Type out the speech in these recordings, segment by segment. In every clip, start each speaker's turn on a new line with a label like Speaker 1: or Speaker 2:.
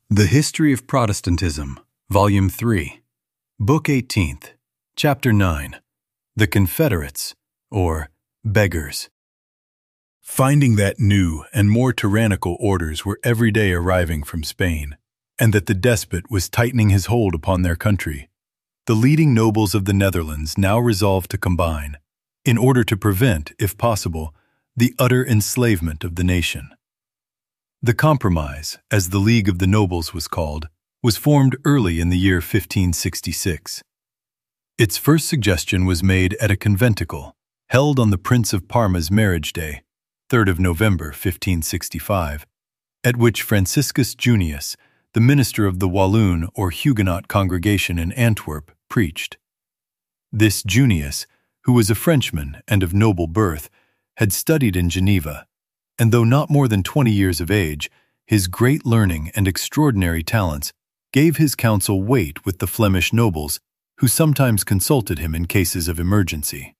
Speaker 1: The History of Protestantism, Volume 3, Book 18th, Chapter 9, The Confederates, or Beggars. Finding that new and more tyrannical orders were every day arriving from Spain, and that the despot was tightening his hold upon their country, the leading nobles of the Netherlands now resolved to combine, in order to prevent, if possible, the utter enslavement of the nation. The Compromise, as the League of the Nobles was called, was formed early in the year 1566. Its first suggestion was made at a conventicle held on the Prince of Parma's marriage day, 3rd of November 1565, at which Franciscus Junius, the minister of the Walloon or Huguenot congregation in Antwerp, preached. This Junius, who was a Frenchman and of noble birth, had studied in Geneva, and though not more than 20 years of age, his great learning and extraordinary talents gave his counsel weight with the Flemish nobles, who sometimes consulted him in cases of emergency.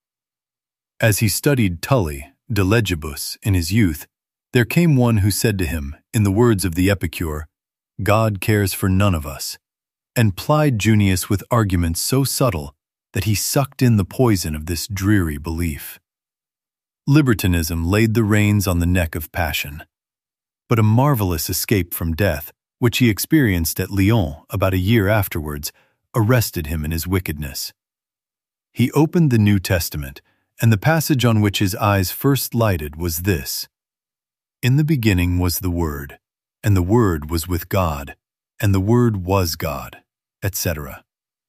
Speaker 1: As he studied Tully, de Legibus, in his youth, there came one who said to him, in the words of the epicure, "God cares for none of us," and plied Junius with arguments so subtle that he sucked in the poison of this dreary belief. Libertinism laid the reins on the neck of passion. But a marvelous escape from death, which he experienced at Lyon about a year afterwards, arrested him in his wickedness. He opened the New Testament, and the passage on which his eyes first lighted was this: "In the beginning was the Word, and the Word was with God, and the Word was God," etc.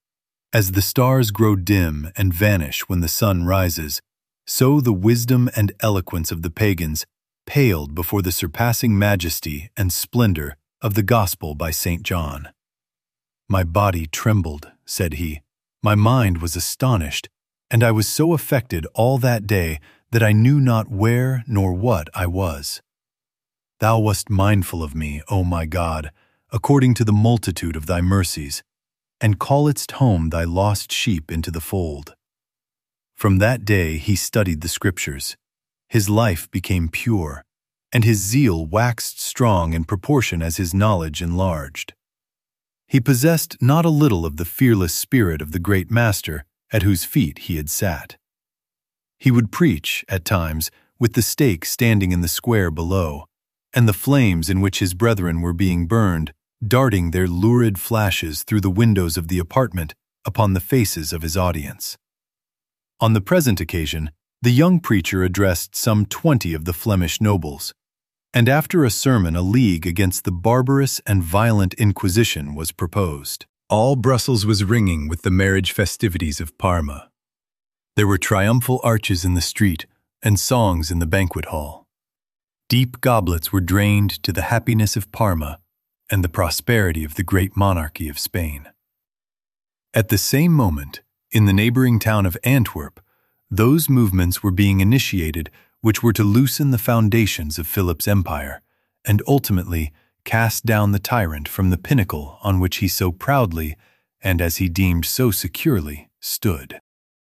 Speaker 1: As the stars grow dim and vanish when the sun rises, so the wisdom and eloquence of the pagans paled before the surpassing majesty and splendor of the Gospel by St. John. "My body trembled," said he, "my mind was astonished, and I was so affected all that day that I knew not where nor what I was. Thou wast mindful of me, O my God, according to the multitude of thy mercies, and calledst home thy lost sheep into the fold." From that day he studied the Scriptures. His life became pure, and his zeal waxed strong in proportion as his knowledge enlarged. He possessed not a little of the fearless spirit of the great Master at whose feet he had sat. He would preach, at times, with the stake standing in the square below, and the flames in which his brethren were being burned, darting their lurid flashes through the windows of the apartment upon the faces of his audience. On the present occasion, the young preacher addressed some 20 of the Flemish nobles, and after a sermon a league against the barbarous and violent Inquisition was proposed. All Brussels was ringing with the marriage festivities of Parma. There were triumphal arches in the street and songs in the banquet hall. Deep goblets were drained to the happiness of Parma and the prosperity of the great monarchy of Spain. At the same moment, in the neighboring town of Antwerp, those movements were being initiated which were to loosen the foundations of Philip's empire and ultimately cast down the tyrant from the pinnacle on which he so proudly, and as he deemed so securely, stood.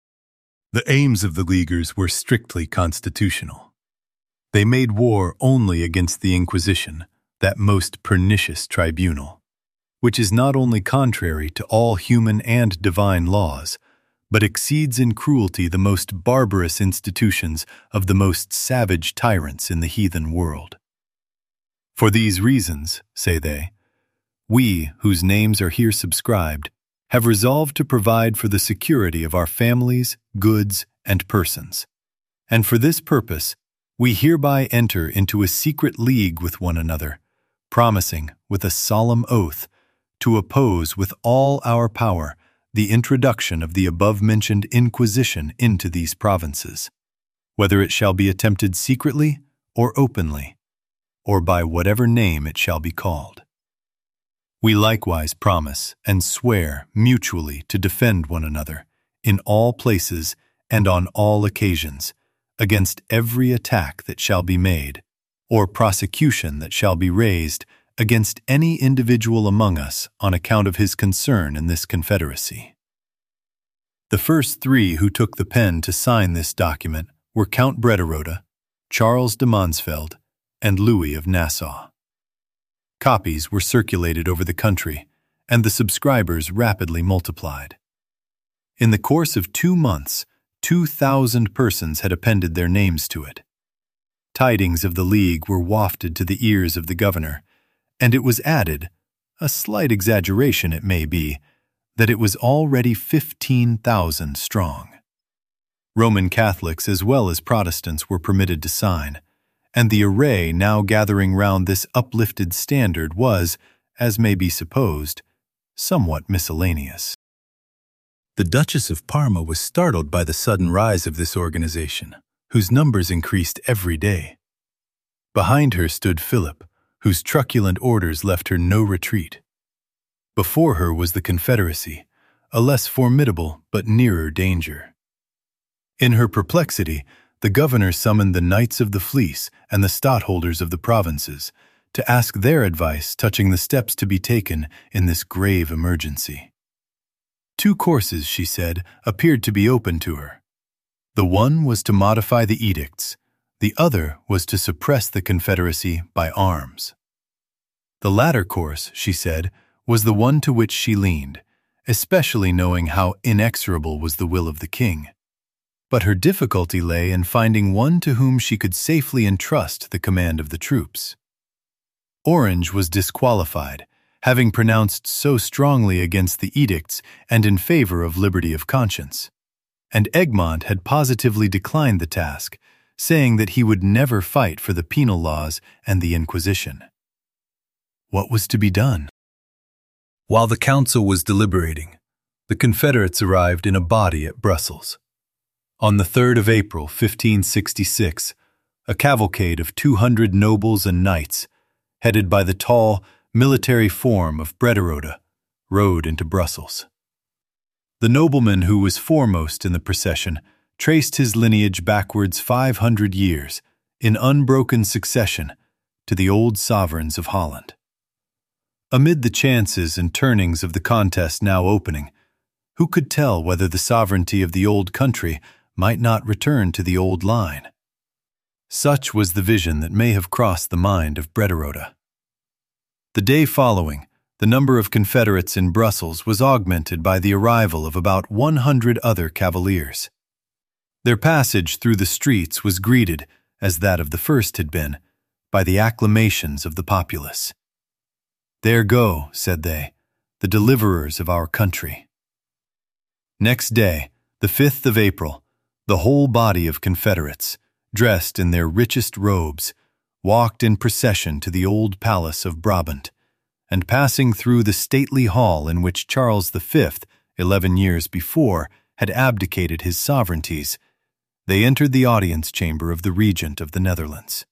Speaker 1: The aims of the Leaguers were strictly constitutional. They made war only against the Inquisition, that most pernicious tribunal, which is not only contrary to all human and divine laws, but exceeds in cruelty the most barbarous institutions of the most savage tyrants in the heathen world. For these reasons, say they, we, whose names are here subscribed, have resolved to provide for the security of our families, goods, and persons. And for this purpose, we hereby enter into a secret league with one another, promising, with a solemn oath, to oppose with all our power the introduction of the above-mentioned Inquisition into these provinces, whether it shall be attempted secretly or openly, or by whatever name it shall be called. We likewise promise and swear mutually to defend one another in all places and on all occasions against every attack that shall be made, or prosecution that shall be raised against any individual among us on account of his concern in this confederacy. The first 3 who took the pen to sign this document were Count Brederode, Charles de Mansfeld, and Louis of Nassau. Copies were circulated over the country, and the subscribers rapidly multiplied. In the course of 2 months, 2,000 persons had appended their names to it. Tidings of the League were wafted to the ears of the governor, and it was added, a slight exaggeration it may be, that it was already 15,000 strong. Roman Catholics as well as Protestants were permitted to sign, and the array now gathering round this uplifted standard was, as may be supposed, somewhat miscellaneous. The Duchess of Parma was startled by the sudden rise of this organization, whose numbers increased every day. Behind her stood Philip, whose truculent orders left her no retreat. Before her was the Confederacy, a less formidable but nearer danger. In her perplexity, the governor summoned the Knights of the Fleece and the stadtholders of the provinces to ask their advice touching the steps to be taken in this grave emergency. 2 courses, she said, appeared to be open to her. The one was to modify the edicts, the other was to suppress the Confederacy by arms. The latter course, she said, was the one to which she leaned, especially knowing how inexorable was the will of the king. But her difficulty lay in finding one to whom she could safely entrust the command of the troops. Orange was disqualified, having pronounced so strongly against the edicts and in favor of liberty of conscience, and Egmont had positively declined the task, saying that he would never fight for the penal laws and the Inquisition. What was to be done? While the council was deliberating, the Confederates arrived in a body at Brussels. On the 3rd of April, 1566, a cavalcade of 200 nobles and knights, headed by the tall, military form of Brederode, rode into Brussels. The nobleman who was foremost in the procession traced his lineage backwards 500 years, in unbroken succession, to the old sovereigns of Holland. Amid the chances and turnings of the contest now opening, who could tell whether the sovereignty of the old country might not return to the old line? Such was the vision that may have crossed the mind of Brederode. The day following, the number of Confederates in Brussels was augmented by the arrival of about 100 other cavaliers. Their passage through the streets was greeted, as that of the first had been, by the acclamations of the populace. "There go," said they, "the deliverers of our country." Next day, the 5th of April, the whole body of Confederates, dressed in their richest robes, walked in procession to the old palace of Brabant, and passing through the stately hall in which Charles V, 11 years before, had abdicated his sovereignties, they entered the audience chamber of the Regent of the Netherlands.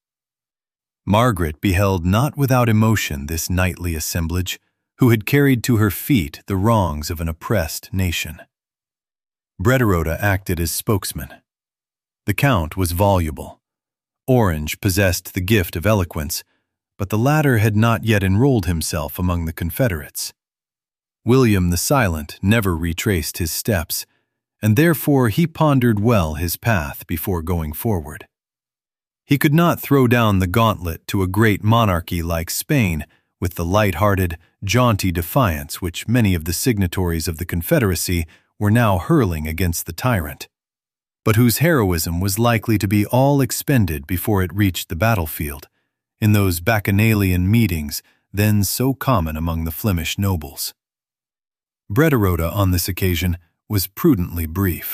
Speaker 1: Margaret beheld not without emotion this knightly assemblage, who had carried to her feet the wrongs of an oppressed nation. Brederode acted as spokesman. The Count was voluble. Orange possessed the gift of eloquence, but the latter had not yet enrolled himself among the Confederates. William the Silent never retraced his steps, and therefore he pondered well his path before going forward. He could not throw down the gauntlet to a great monarchy like Spain with the light-hearted, jaunty defiance which many of the signatories of the Confederacy were now hurling against the tyrant, but whose heroism was likely to be all expended before it reached the battlefield, in those bacchanalian meetings then so common among the Flemish nobles. Brederode, on this occasion, was prudently brief.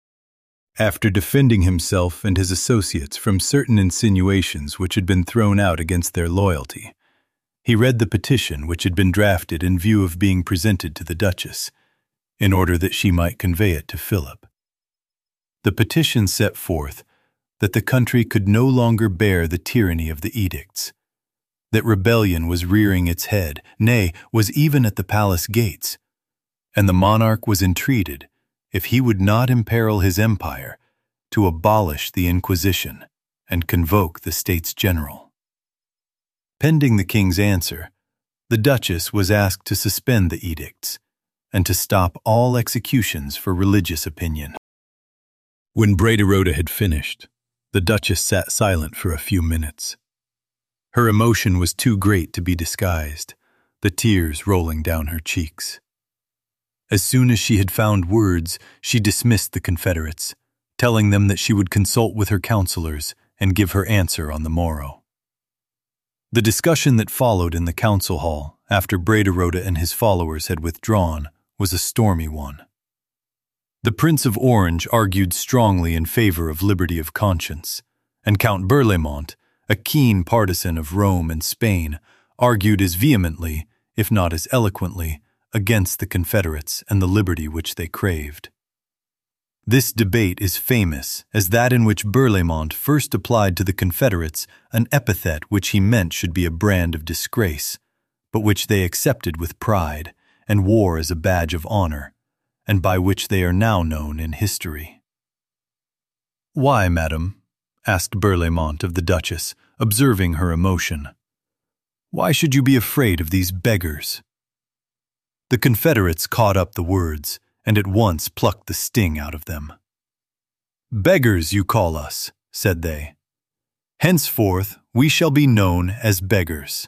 Speaker 1: After defending himself and his associates from certain insinuations which had been thrown out against their loyalty, he read the petition which had been drafted in view of being presented to the Duchess, in order that she might convey it to Philip. The petition set forth that the country could no longer bear the tyranny of the edicts, that rebellion was rearing its head, nay, was even at the palace gates, and the monarch was entreated, if he would not imperil his empire, to abolish the Inquisition and convoke the States General. Pending the king's answer, the Duchess was asked to suspend the edicts and to stop all executions for religious opinion. When Brederode had finished, the Duchess sat silent for a few minutes. Her emotion was too great to be disguised, the tears rolling down her cheeks. As soon as she had found words, she dismissed the Confederates, telling them that she would consult with her counselors and give her answer on the morrow. The discussion that followed in the council hall after Brederode and his followers had withdrawn was a stormy one. The Prince of Orange argued strongly in favor of liberty of conscience, and Count Berlaymont, a keen partisan of Rome and Spain, argued as vehemently, if not as eloquently, against the Confederates and the liberty which they craved. This debate is famous as that in which Berlaymont first applied to the Confederates an epithet which he meant should be a brand of disgrace, but which they accepted with pride and wore as a badge of honor, and by which they are now known in history. "Why, madam?" asked Berlaymont of the Duchess, observing her emotion. "Why should you be afraid of these beggars?" The Confederates caught up the words and at once plucked the sting out of them. "Beggars, you call us," said they. "Henceforth we shall be known as beggars."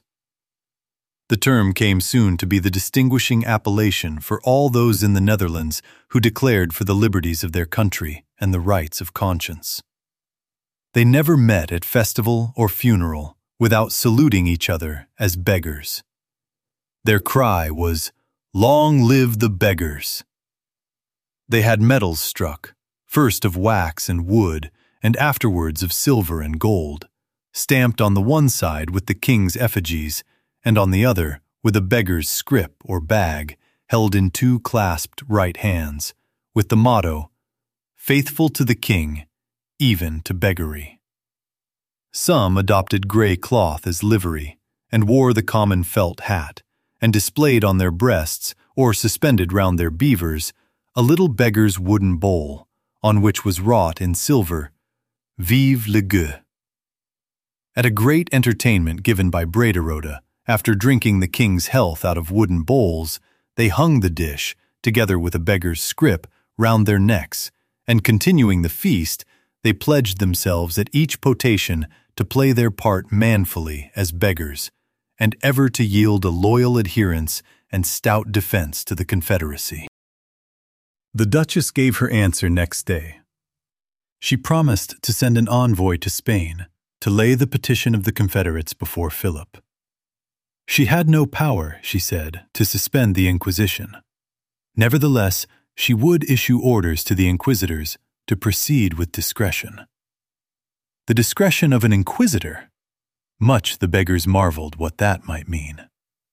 Speaker 1: The term came soon to be the distinguishing appellation for all those in the Netherlands who declared for the liberties of their country and the rights of conscience. They never met at festival or funeral without saluting each other as beggars. Their cry was, "Long live the beggars!" They had medals struck, first of wax and wood, and afterwards of silver and gold, stamped on the one side with the king's effigies, and on the other with a beggar's scrip or bag held in two clasped right hands, with the motto, "Faithful to the king, even to beggary." Some adopted gray cloth as livery, and wore the common felt hat, and displayed on their breasts, or suspended round their beavers, a little beggar's wooden bowl, on which was wrought in silver, "Vive le gueux." At a great entertainment given by Brederode, after drinking the king's health out of wooden bowls, they hung the dish, together with a beggar's scrip, round their necks, and continuing the feast, they pledged themselves at each potation to play their part manfully as beggars, and ever to yield a loyal adherence and stout defense to the Confederacy. The Duchess gave her answer next day. She promised to send an envoy to Spain to lay the petition of the Confederates before Philip. She had no power, she said, to suspend the Inquisition. Nevertheless, she would issue orders to the inquisitors to proceed with discretion. The discretion of an inquisitor? Much the beggars marveled what that might mean.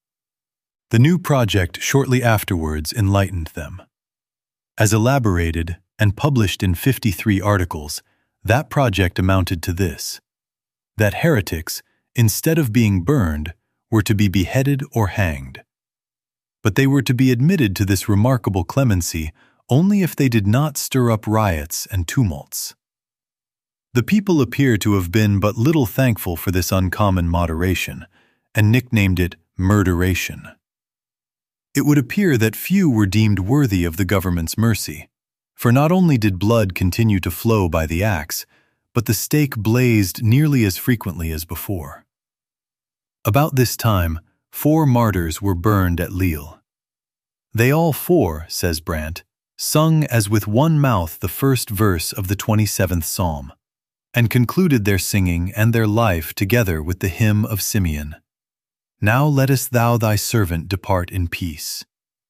Speaker 1: The new project shortly afterwards enlightened them. As elaborated and published in 53 articles, that project amounted to this: that heretics, instead of being burned, were to be beheaded or hanged. But they were to be admitted to this remarkable clemency only if they did not stir up riots and tumults. The people appear to have been but little thankful for this uncommon moderation, and nicknamed it murderation. It would appear that few were deemed worthy of the government's mercy, for not only did blood continue to flow by the axe, but the stake blazed nearly as frequently as before. About this time, 4 martyrs were burned at Lille. They all 4, says Brandt, sung as with one mouth the first verse of the 27th Psalm, and concluded their singing and their life together with the hymn of Simeon, "Now lettest thou thy servant depart in peace."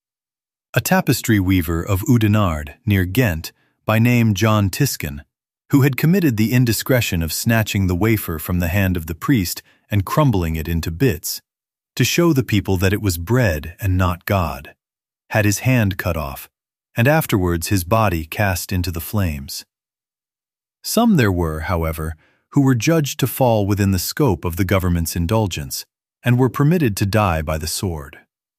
Speaker 1: A tapestry weaver of Oudenarde, near Ghent, by name John Tisken, who had committed the indiscretion of snatching the wafer from the hand of the priest and crumbling it into bits, to show the people that it was bread and not God, had his hand cut off, and afterwards his body cast into the flames. Some there were, however, who were judged to fall within the scope of the government's indulgence, and were permitted to die by the sword.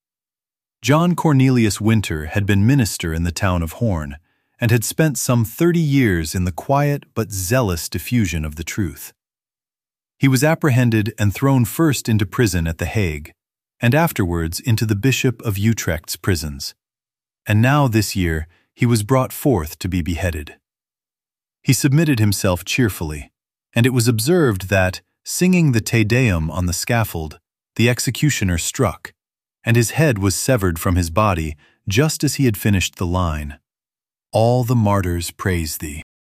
Speaker 1: John Cornelius Winter had been minister in the town of Hoorn, and had spent some 30 years in the quiet but zealous diffusion of the truth. He was apprehended and thrown first into prison at The Hague, and afterwards into the Bishop of Utrecht's prisons. And now this year he was brought forth to be beheaded. He submitted himself cheerfully, and it was observed that, Singing the Te Deum on the scaffold, the executioner struck, and his head was severed from his body just as he had finished the line, "All the martyrs praise thee."